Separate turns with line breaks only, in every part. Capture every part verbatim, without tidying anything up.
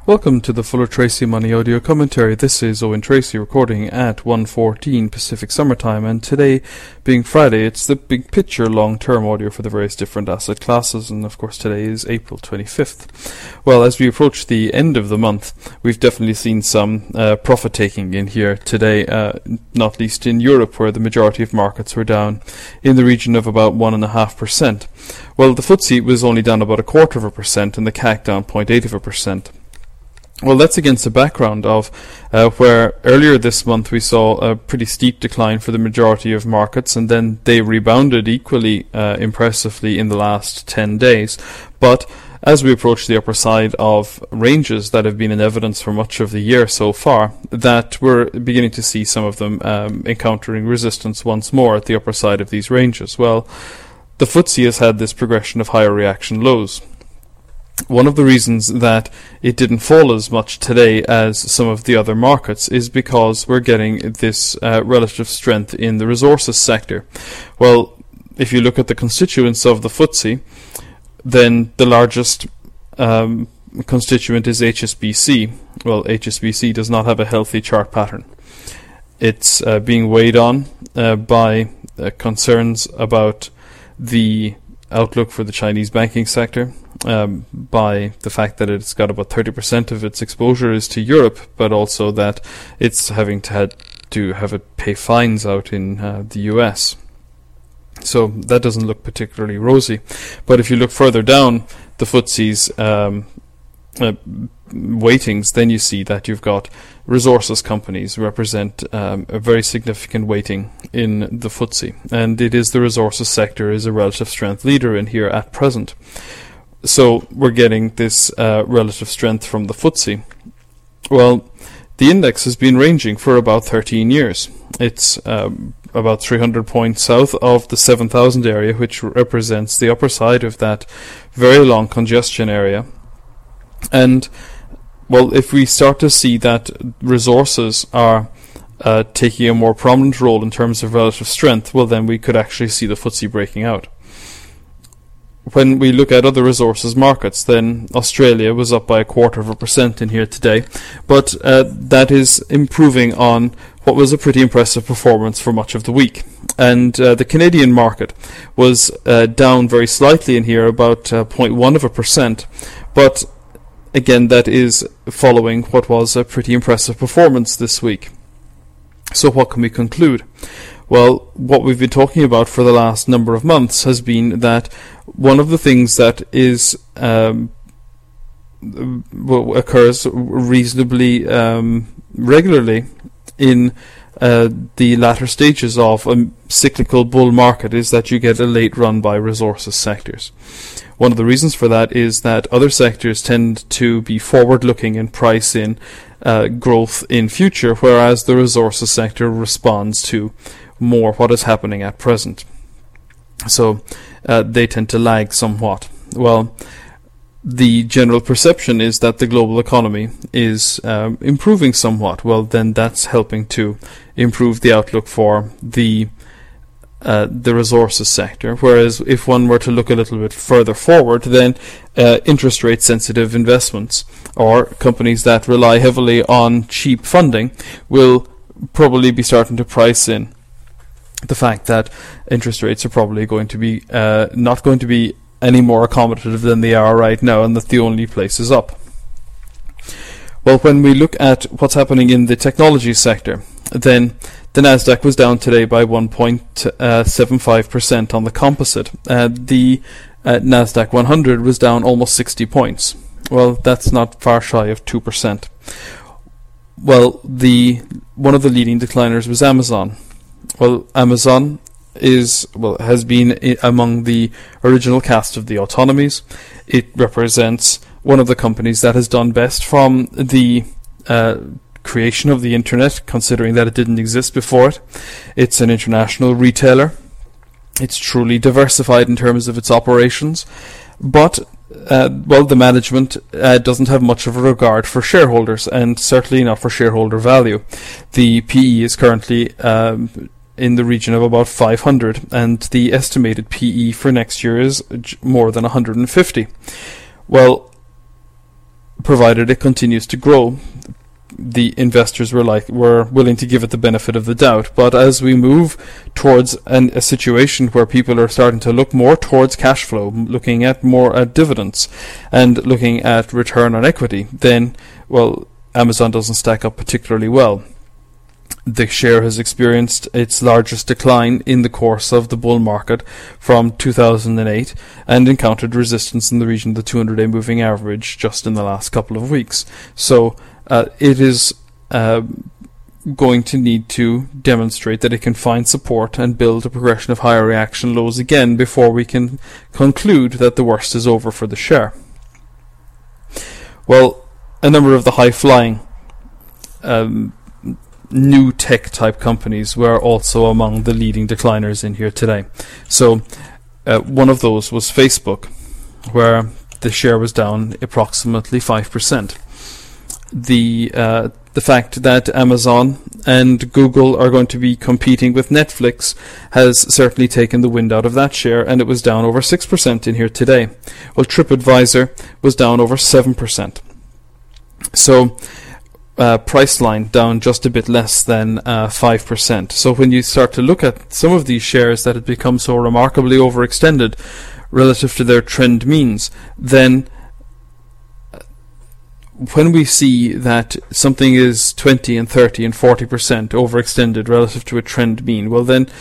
Welcome to the Fuller Tracy Money Audio Commentary. This is Owen Tracy recording at one fourteen Pacific Summertime, and today, being Friday, it's the big picture long-term audio for the various different asset classes, and of course today is April twenty-fifth. Well, as we approach the end of the month, we've definitely seen some uh, profit-taking in here today, uh, not least in Europe, where the majority of markets were down in the region of about one point five percent. Well, the F T S E was only down about a quarter of a percent, and the C A C down zero point eight of a percent. Well, that's against the background of uh, where earlier this month we saw a pretty steep decline for the majority of markets, and then they rebounded equally uh, impressively in the last ten days. But as we approach the upper side of ranges that have been in evidence for much of the year so far, that we're beginning to see some of them um, encountering resistance once more at the upper side of these ranges. Well, the F T S E has had this progression of higher reaction lows. One of the reasons that it didn't fall as much today as some of the other markets is because we're getting this uh, relative strength in the resources sector. Well, if you look at the constituents of the F T S E, then the largest um, constituent is H S B C. Well, H S B C does not have a healthy chart pattern. It's uh, being weighed on uh, by uh, concerns about the outlook for the Chinese banking sector, um, by the fact that it's got about thirty percent of its exposure is to Europe, but also that it's having to, had to have it pay fines out in uh, the U S. So that doesn't look particularly rosy. But if you look further down the F T S E's um, uh, weightings, then you see that you've got resources companies represent um, a very significant weighting in the F T S E, and it is the resources sector is a relative strength leader in here at present. So we're getting this uh, relative strength from the F T S E. Well, the index has been ranging for about thirteen years. It's um, about three hundred points south of the seven thousand area, which represents the upper side of that very long congestion area. And well, if we start to see that resources are uh, taking a more prominent role in terms of relative strength, well, then we could actually see the F T S E breaking out. When we look at other resources markets, then Australia was up by a quarter of a percent in here today, but uh, that is improving on what was a pretty impressive performance for much of the week. And uh, the Canadian market was uh, down very slightly in here, about uh, zero point one of a percent, but again, that is following what was a pretty impressive performance this week. So what can we conclude? Well, what we've been talking about for the last number of months has been that one of the things that is um, occurs reasonably um, regularly in uh, the latter stages of a cyclical bull market is that you get a late run by resources sectors. One of the reasons for that is that other sectors tend to be forward-looking and price in uh, growth in future, whereas the resources sector responds to more what is happening at present. So uh, they tend to lag somewhat. Well, the general perception is that the global economy is um, improving somewhat. Well, then that's helping to improve the outlook for the uh, the resources sector. Whereas if one were to look a little bit further forward, then uh, interest rate sensitive investments or companies that rely heavily on cheap funding will probably be starting to price in the fact that interest rates are probably going to be uh, not going to be any more accommodative than they are right now, and that the only place is up. Well, when we look at what's happening in the technology sector, then the Nasdaq was down today by one point seven five percent on the composite. Uh, the uh, Nasdaq one hundred was down almost sixty points. Well, that's not far shy of two percent. Well, the one of the leading decliners was Amazon. Well, Amazon is well has been I- among the original cast of the autonomies. It represents one of the companies that has done best from the uh, creation of the internet, considering that it didn't exist before it. It's an international retailer. It's truly diversified in terms of its operations, but uh, well, the management uh, doesn't have much of a regard for shareholders, and certainly not for shareholder value. The P E is currently um, in the region of about five hundred, and the estimated P E for next year is more than one hundred fifty. Well, provided it continues to grow, the investors were like were willing to give it the benefit of the doubt. But as we move towards an, a situation where people are starting to look more towards cash flow, looking at more at dividends, and looking at return on equity, then, well, Amazon doesn't stack up particularly well. The share has experienced its largest decline in the course of the bull market from two thousand eight and encountered resistance in the region of the two hundred day moving average just in the last couple of weeks. So uh, it is uh, going to need to demonstrate that it can find support and build a progression of higher reaction lows again before we can conclude that the worst is over for the share. Well, a number of the high-flying um, new tech type companies were also among the leading decliners in here today. So uh, one of those was Facebook, where the share was down approximately five percent. The uh, the fact that Amazon and Google are going to be competing with Netflix has certainly taken the wind out of that share, and it was down over six percent in here today. Well, TripAdvisor was down over seven percent. So Uh, Priceline down just a bit less than uh, five percent. So when you start to look at some of these shares that have become so remarkably overextended relative to their trend means, then when we see that something is twenty and thirty and forty percent overextended relative to a trend mean, well then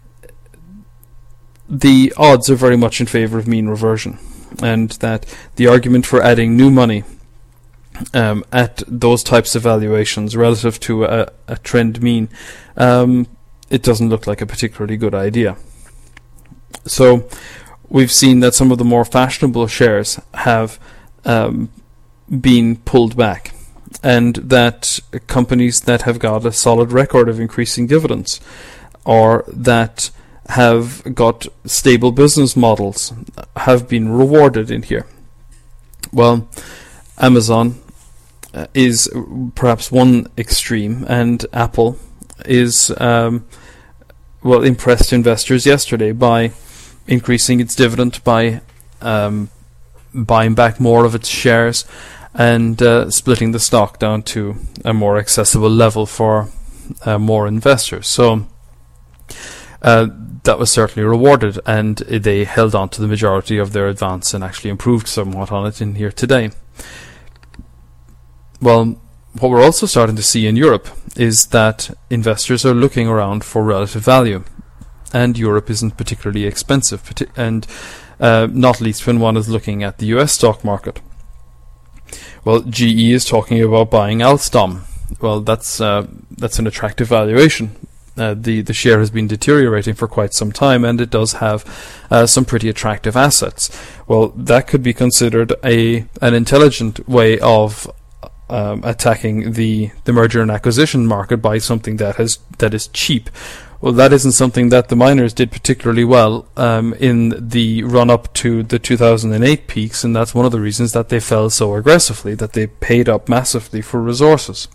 the odds are very much in favor of mean reversion, and that the argument for adding new money Um, at those types of valuations relative to a, a trend mean, um, it doesn't look like a particularly good idea. So we've seen that some of the more fashionable shares have um, been pulled back, and that companies that have got a solid record of increasing dividends or that have got stable business models have been rewarded in here. Well, Amazon Uh, is perhaps one extreme, and Apple is um, well impressed investors yesterday by increasing its dividend, by um, buying back more of its shares, and uh, splitting the stock down to a more accessible level for uh, more investors. So uh, that was certainly rewarded, and they held on to the majority of their advance and actually improved somewhat on it in here today. Well, what we're also starting to see in Europe is that investors are looking around for relative value, and Europe isn't particularly expensive, and uh, not least when one is looking at the U S stock market. Well, G E is talking about buying Alstom. Well, that's uh, that's an attractive valuation. Uh, the the share has been deteriorating for quite some time, and it does have uh, some pretty attractive assets. Well, that could be considered a an intelligent way of Um, attacking the, the merger and acquisition market by something that has that is cheap. Well, that isn't something that the miners did particularly well um, in the run up to the two thousand eight peaks, and that's one of the reasons that they fell so aggressively, that they paid up massively for resources.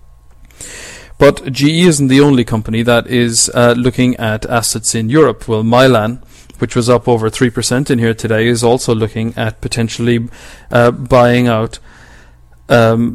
But G E isn't the only company that is uh, looking at assets in Europe. Well, Mylan, which was up over three percent in here today, is also looking at potentially uh, buying out Um,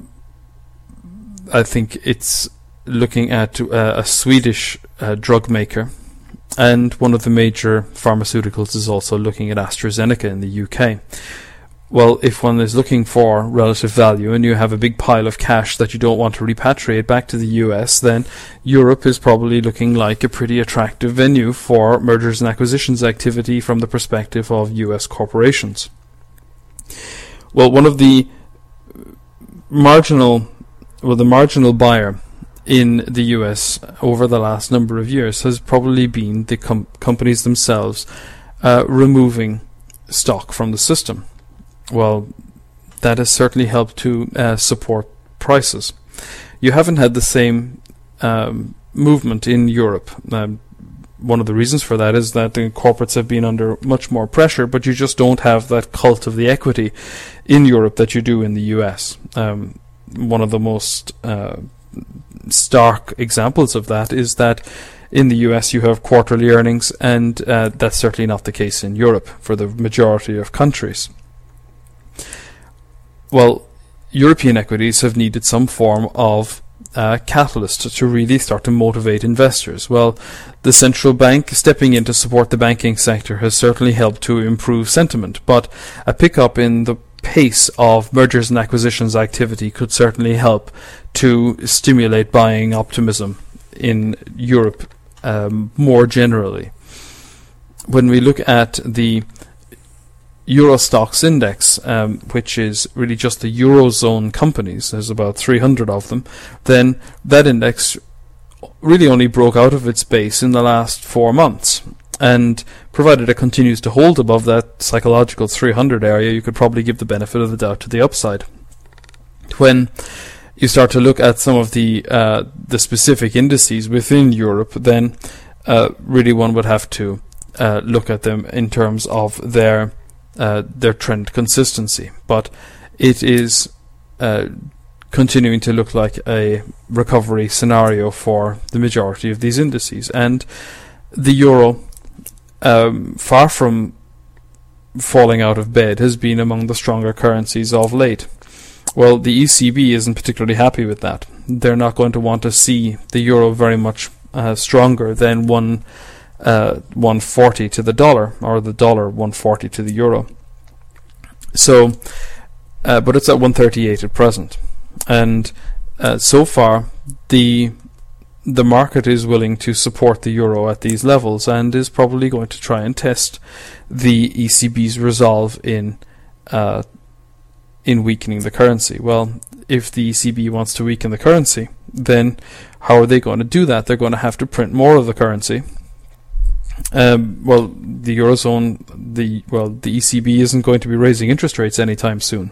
I think it's looking at uh, a Swedish uh, drug maker, and one of the major pharmaceuticals is also looking at AstraZeneca in the U K. Well, if one is looking for relative value and you have a big pile of cash that you don't want to repatriate back to the U S, then Europe is probably looking like a pretty attractive venue for mergers and acquisitions activity from the perspective of U S corporations. Well, one of the marginal, well, the marginal buyer in the U S over the last number of years has probably been the com- companies themselves uh, removing stock from the system. Well, that has certainly helped to uh, support prices. You haven't had the same um, movement in Europe. Um, one of the reasons for that is that the corporates have been under much more pressure, but you just don't have that cult of the equity in Europe that you do in the U S. Um, one of the most uh, stark examples of that is that in the U S you have quarterly earnings, and uh, that's certainly not the case in Europe for the majority of countries. Well, European equities have needed some form of uh, catalyst to really start to motivate investors. Well, the central bank stepping in to support the banking sector has certainly helped to improve sentiment, but a pickup in the pace of mergers and acquisitions activity could certainly help to stimulate buying optimism in Europe um, more generally. When we look at the Euro Stoxx index, um, which is really just the Eurozone companies, there's about three hundred of them, then that index really only broke out of its base in the last four months. And provided it continues to hold above that psychological three hundred area, you could probably give the benefit of the doubt to the upside. When you start to look at some of the uh, the specific indices within Europe, then uh, really one would have to uh, look at them in terms of their uh, their trend consistency. But it is uh, continuing to look like a recovery scenario for the majority of these indices, and the euro, Um, far from falling out of bed, has been among the stronger currencies of late. Well, the E C B isn't particularly happy with that. They're not going to want to see the euro very much uh, stronger than one uh, one forty to the dollar, or the dollar one forty to the euro. So, uh, but it's at one thirty-eight at present, and uh, so far the the market is willing to support the euro at these levels, and is probably going to try and test the E C B's resolve in uh, in weakening the currency. Well, if the E C B wants to weaken the currency, then how are they going to do that? They're going to have to print more of the currency. Um, well, the Eurozone, the well, the E C B isn't going to be raising interest rates anytime soon.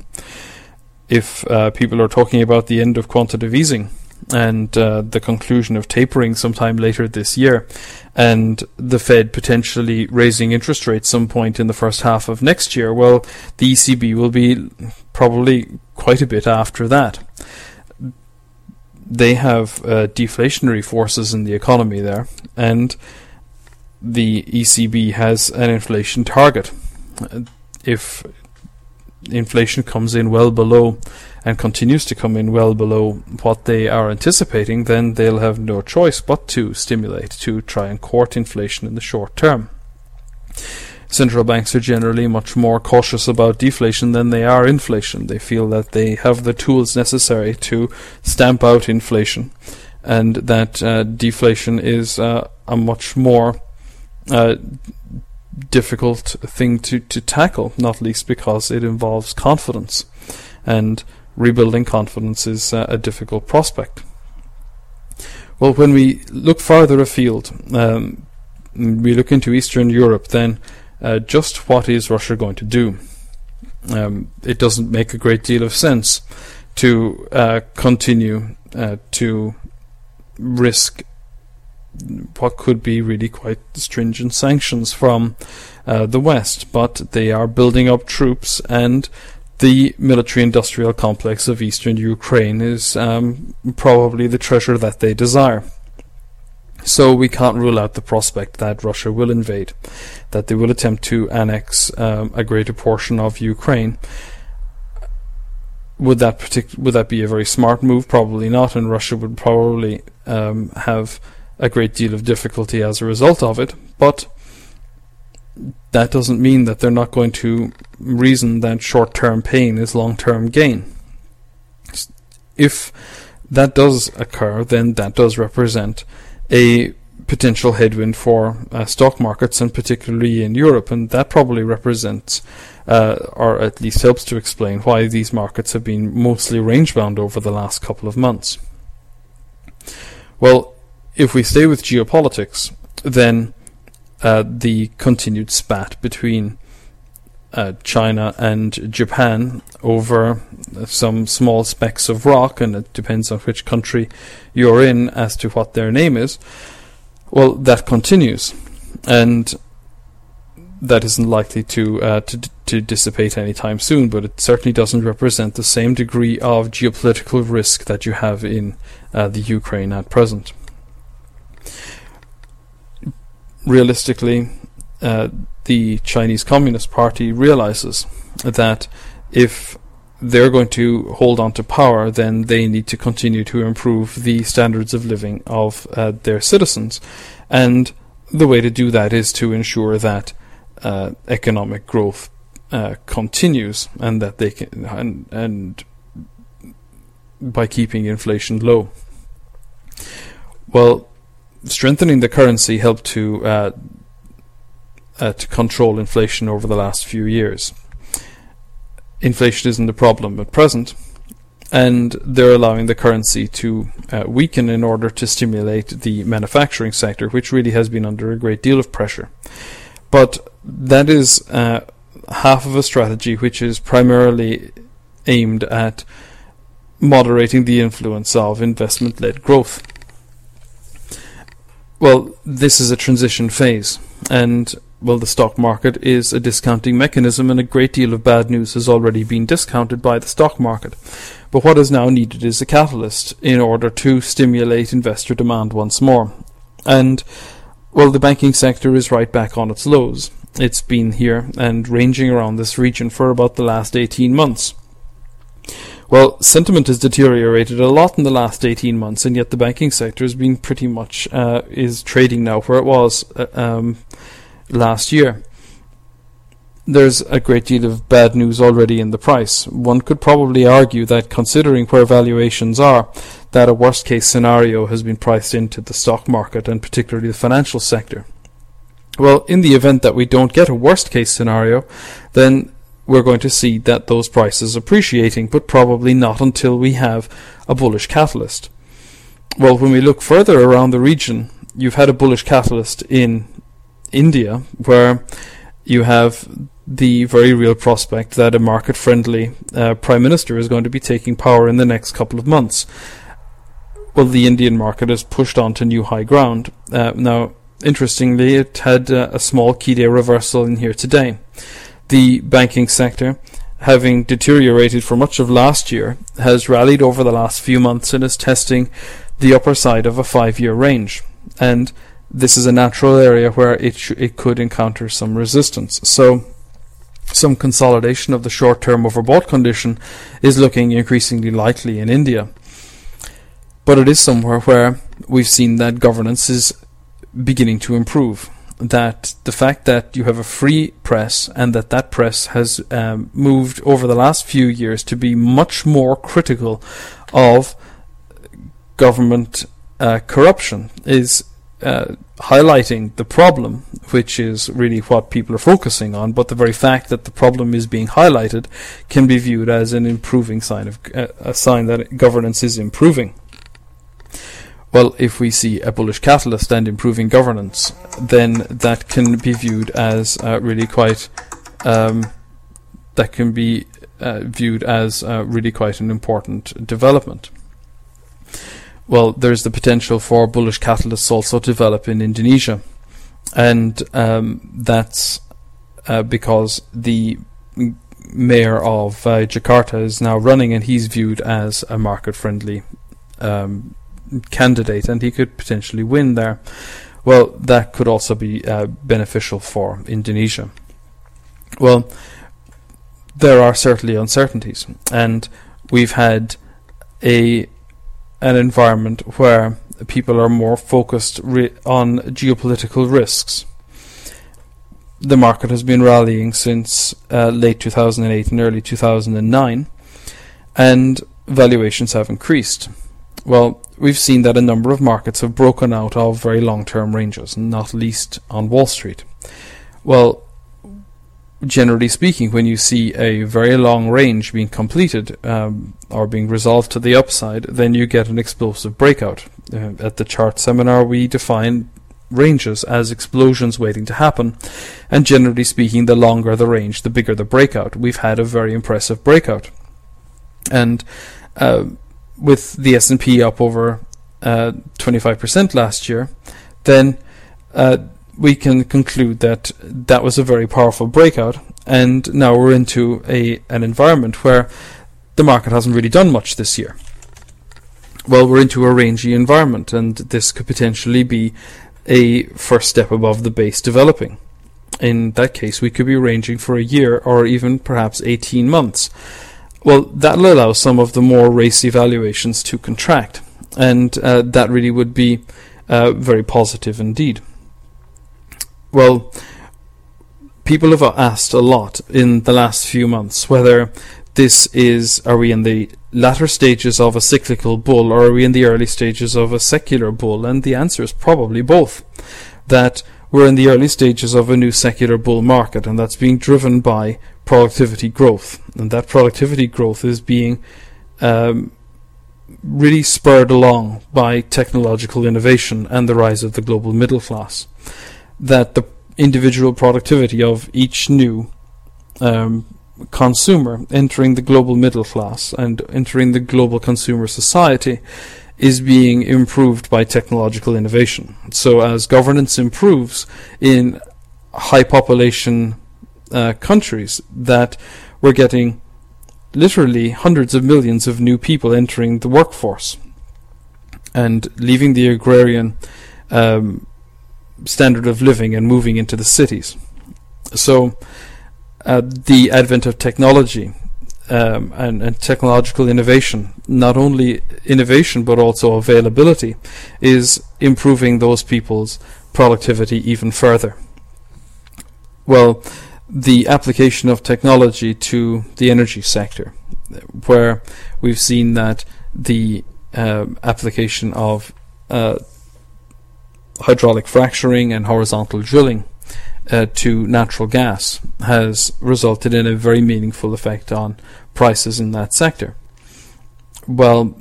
If uh, people are talking about the end of quantitative easing and uh, the conclusion of tapering sometime later this year, and the Fed potentially raising interest rates some point in the first half of next year, well, the E C B will be probably quite a bit after that. They have uh, deflationary forces in the economy there, and the E C B has an inflation target. If inflation comes in well below and continues to come in well below what they are anticipating, then they'll have no choice but to stimulate, to try and court inflation in the short term. Central banks are generally much more cautious about deflation than they are inflation. They feel that they have the tools necessary to stamp out inflation, and that uh, deflation is uh, a much more uh, difficult thing to, to tackle, not least because it involves confidence, and rebuilding confidence is uh, a difficult prospect. Well, when we look farther afield, um, we look into Eastern Europe, then uh, just what is Russia going to do? Um, it doesn't make a great deal of sense to uh, continue uh, to risk what could be really quite stringent sanctions from uh, the West, but they are building up troops, and the military-industrial complex of eastern Ukraine is um, probably the treasure that they desire. So we can't rule out the prospect that Russia will invade, that they will attempt to annex um, a greater portion of Ukraine. Would that partic- would that be a very smart move? Probably not, and Russia would probably um, have a great deal of difficulty as a result of it, but that doesn't mean that they're not going to reason that short-term pain is long-term gain. If that does occur, then that does represent a potential headwind for uh, stock markets, and particularly in Europe, and that probably represents uh, or at least helps to explain why these markets have been mostly range-bound over the last couple of months. Well, if we stay with geopolitics, then uh, the continued spat between uh, China and Japan over some small specks of rock, and it depends on which country you're in as to what their name is, well, that continues, and that isn't likely to uh, to, to dissipate anytime soon, but it certainly doesn't represent the same degree of geopolitical risk that you have in uh, the Ukraine at present. Realistically, uh, the Chinese Communist Party realizes that if they're going to hold on to power, then they need to continue to improve the standards of living of uh, their citizens. And the way to do that is to ensure that uh, economic growth uh, continues, and that they can, and, and by keeping inflation low. Well, strengthening the currency helped to uh, uh, to control inflation over the last few years. Inflation isn't a problem at present, and they're allowing the currency to uh, weaken in order to stimulate the manufacturing sector, which really has been under a great deal of pressure. But that is uh, half of a strategy which is primarily aimed at moderating the influence of investment-led growth. Well, this is a transition phase, and well, the stock market is a discounting mechanism, and a great deal of bad news has already been discounted by the stock market. But what is now needed is a catalyst in order to stimulate investor demand once more. And, well, the banking sector is right back on its lows. It's been here and ranging around this region for about the last eighteen months. Well, sentiment has deteriorated a lot in the last eighteen months, and yet the banking sector has been pretty much uh, is trading now where it was uh, um, last year. There's a great deal of bad news already in the price. One could probably argue that, considering where valuations are, that a worst case scenario has been priced into the stock market, and particularly the financial sector. Well, in the event that we don't get a worst case scenario, then we're going to see that those prices appreciating, but probably not until we have a bullish catalyst. Well, when we look further around the region, you've had a bullish catalyst in India, where you have the very real prospect that a market-friendly uh, Prime Minister is going to be taking power in the next couple of months. Well, the Indian market has pushed on to new high ground. Uh, now, interestingly, it had uh, a small key day reversal in here today. The banking sector, having deteriorated for much of last year, has rallied over the last few months and is testing the upper side of a five-year range. And this is a natural area where it sh- it could encounter some resistance. So some consolidation of the short-term overbought condition is looking increasingly likely in India. But it is somewhere where we've seen that governance is beginning to improve. That the fact that you have a free press, and that that press has um, moved over the last few years to be much more critical of government uh, corruption, is uh, highlighting the problem, which is really what people are focusing on. But the very fact that the problem is being highlighted can be viewed as an improving sign of uh, a sign that governance is improving. Well, if we see a bullish catalyst and improving governance, then that can be viewed as uh, really quite um, that can be uh, viewed as uh, really quite an important development. Well, there's the potential for bullish catalysts also to develop in Indonesia, and um, that's uh, because the mayor of uh, Jakarta is now running, and he's viewed as a market-friendly um candidate, and he could potentially win there. Well, that could also be uh, beneficial for Indonesia. Well, there are certainly uncertainties, and we've had a an environment where people are more focused re- on geopolitical risks. The market has been rallying since uh, late two thousand eight and early two thousand nine, and valuations have increased. Well, we've seen that a number of markets have broken out of very long-term ranges, not least on Wall Street. Well, generally speaking, when you see a very long range being completed um, or being resolved to the upside, then you get an explosive breakout. Uh, at the chart seminar, we define ranges as explosions waiting to happen, and generally speaking, the longer the range, the bigger the breakout. We've had a very impressive breakout. And uh, with the S and P up over uh, twenty-five percent last year, then uh, we can conclude that that was a very powerful breakout, and now we're into a an environment where the market hasn't really done much this year. Well, we're into a rangy environment, and this could potentially be a first step above the base developing. In that case, we could be ranging for a year or even perhaps eighteen months. well, that'll allow some of the more racy valuations to contract, and uh, that really would be uh, very positive indeed. Well, people have asked a lot in the last few months whether this is, are we in the latter stages of a cyclical bull, or are we in the early stages of a secular bull? And the answer is probably both. That we're in the early stages of a new secular bull market, and that's being driven by productivity growth. And that productivity growth is being um, really spurred along by technological innovation and the rise of the global middle class. That the individual productivity of each new um, consumer entering the global middle class and entering the global consumer society is being improved by technological innovation. So as governance improves in high population uh, countries, that we're getting literally hundreds of millions of new people entering the workforce and leaving the agrarian um, standard of living and moving into the cities. So uh, the advent of technology um, and, and technological innovation, not only innovation but also availability, is improving those people's productivity even further. Well, the application of technology to the energy sector, where we've seen that the uh, application of uh, hydraulic fracturing and horizontal drilling uh, to natural gas has resulted in a very meaningful effect on prices in that sector. Well,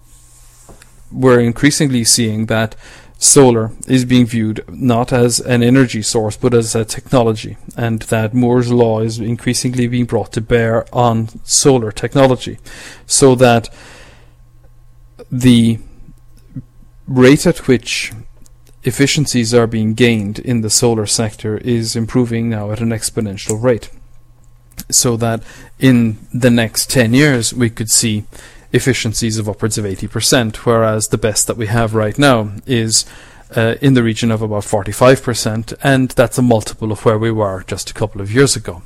we're increasingly seeing that solar is being viewed not as an energy source but as a technology, and that Moore's law is increasingly being brought to bear on solar technology, so that the rate at which efficiencies are being gained in the solar sector is improving now at an exponential rate, so that in the next ten years we could see efficiencies of upwards of eighty percent, whereas the best that we have right now is uh, in the region of about forty-five percent, and that's a multiple of where we were just a couple of years ago.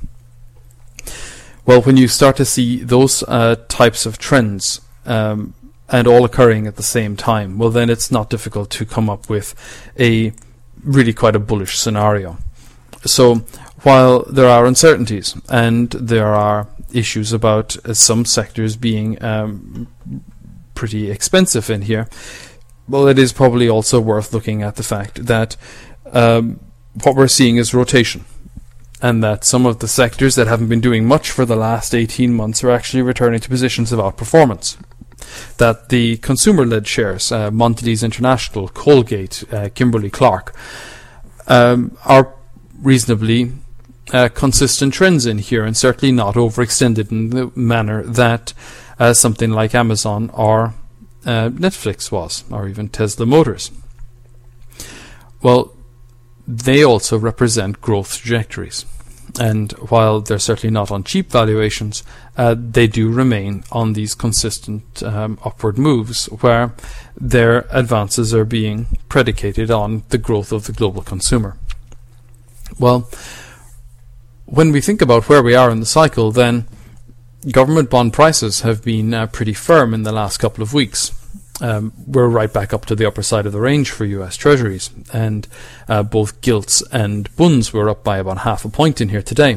Well, when you start to see those uh, types of trends um, and all occurring at the same time, well, then it's not difficult to come up with a really quite a bullish scenario. So while there are uncertainties and there are issues about uh, some sectors being um, pretty expensive in here, well, it is probably also worth looking at the fact that um, what we're seeing is rotation, and that some of the sectors that haven't been doing much for the last eighteen months are actually returning to positions of outperformance. That the consumer-led shares, uh, Mondelez International, Colgate, uh, Kimberly-Clark, um, are reasonably Uh, consistent trends in here, and certainly not overextended in the manner that uh, something like Amazon or uh, Netflix was, or even Tesla Motors. Well, they also represent growth trajectories, and while they're certainly not on cheap valuations, uh, they do remain on these consistent um, upward moves where their advances are being predicated on the growth of the global consumer. Well, when we think about where we are in the cycle, then government bond prices have been uh, pretty firm in the last couple of weeks. Um, we're right back up to the upper side of the range for U S Treasuries, and uh, both gilts and bunds were up by about half a point in here today.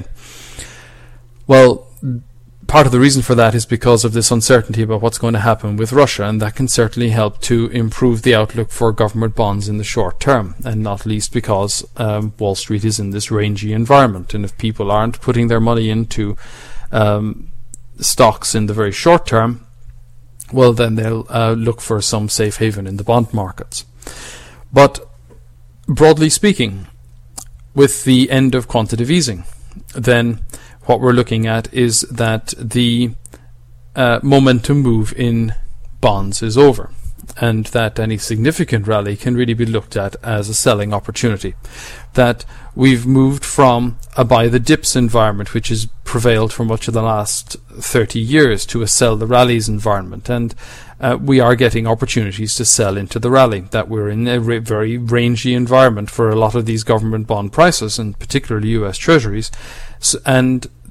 Well, part of the reason for that is because of this uncertainty about what's going to happen with Russia, and that can certainly help to improve the outlook for government bonds in the short term, and not least because um, Wall Street is in this rangy environment, and if people aren't putting their money into um, stocks in the very short term, well, then they'll uh, look for some safe haven in the bond markets. But broadly speaking, with the end of quantitative easing, then what we're looking at is that the uh, momentum move in bonds is over, and that any significant rally can really be looked at as a selling opportunity. That we've moved from a buy the dips environment, which has prevailed for much of the last thirty years, to a sell the rallies environment, and uh, we are getting opportunities to sell into the rally. That we're in a ra- very rangy environment for a lot of these government bond prices, and particularly U S Treasuries, so, and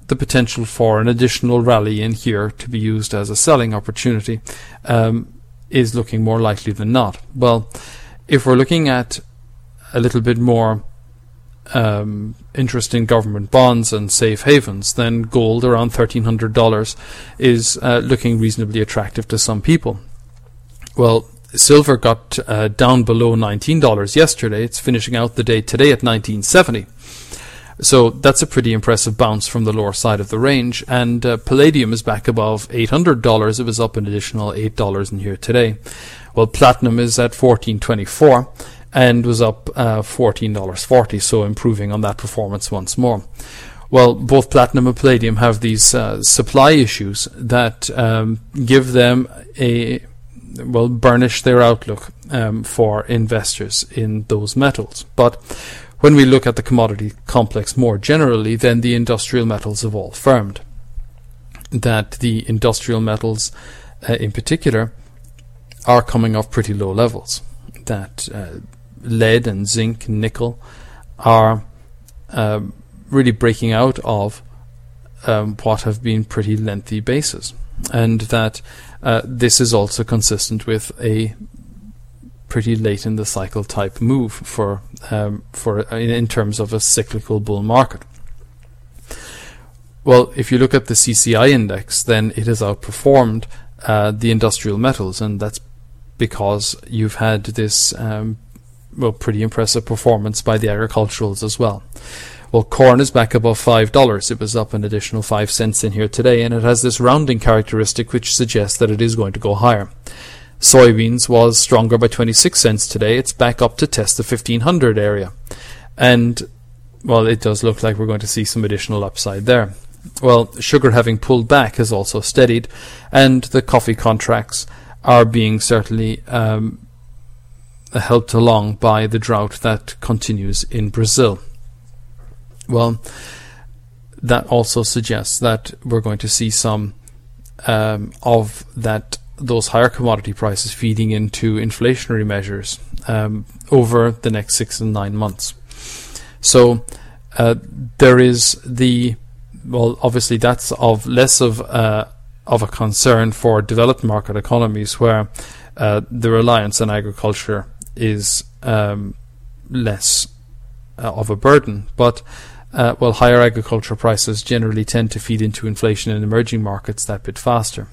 the potential for an additional rally in here to be used as a selling opportunity um, is looking more likely than not. Well, if we're looking at a little bit more um, interest in government bonds and safe havens, then gold around thirteen hundred dollars is uh, looking reasonably attractive to some people. Well, silver got uh, down below nineteen dollars yesterday. It's finishing out the day today at nineteen seventy. So that's a pretty impressive bounce from the lower side of the range. And uh, palladium is back above eight hundred dollars. It was up an additional eight dollars in here today. Well, platinum is at fourteen twenty-four and was up uh, fourteen dollars forty, so improving on that performance once more. Well, both platinum and palladium have these uh, supply issues that um, give them a, well, burnish their outlook um, for investors in those metals. But when we look at the commodity complex more generally, then the industrial metals have all firmed. That the industrial metals uh, in particular are coming off pretty low levels. That uh, lead and zinc and nickel are uh, really breaking out of um, what have been pretty lengthy bases. And that uh, this is also consistent with a pretty late in the cycle type move for um, for in, in terms of a cyclical bull market. Well, if you look at the C C I index, then it has outperformed uh, the industrial metals, and that's because you've had this um, well pretty impressive performance by the agriculturals as well. Well, corn is back above five dollars. It was up an additional five cents in here today, and it has this rounding characteristic which suggests that it is going to go higher. Soybeans was stronger by twenty-six cents today. It's back up to test the fifteen hundred area. And, well, it does look like we're going to see some additional upside there. Well, sugar having pulled back has also steadied, and the coffee contracts are being certainly um, helped along by the drought that continues in Brazil. Well, that also suggests that we're going to see some um, of that those higher commodity prices feeding into inflationary measures um, over the next six and nine months. So uh, there is the well, obviously that's of less of uh, of a concern for developed market economies where uh, the reliance on agriculture is um, less uh, of a burden, but uh, well, higher agriculture prices generally tend to feed into inflation in emerging markets that bit faster.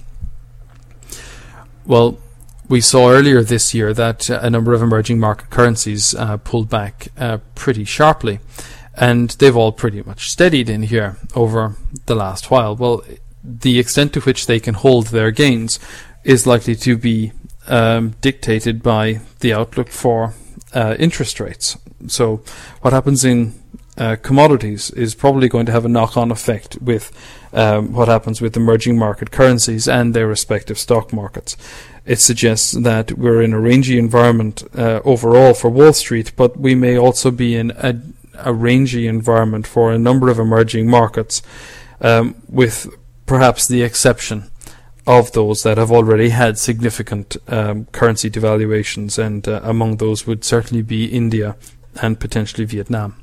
Well, we saw earlier this year that a number of emerging market currencies uh, pulled back uh, pretty sharply, and they've all pretty much steadied in here over the last while. Well, the extent to which they can hold their gains is likely to be um, dictated by the outlook for uh, interest rates. So what happens in uh, commodities is probably going to have a knock-on effect with Um, what happens with emerging market currencies and their respective stock markets. It suggests that we're in a rangy environment uh, overall for Wall Street, but we may also be in a, a rangy environment for a number of emerging markets, um, with perhaps the exception of those that have already had significant um, currency devaluations, and uh, among those would certainly be India and potentially Vietnam.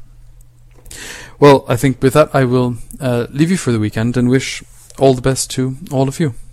Well, I think with that I will uh, leave you for the weekend and wish all the best to all of you.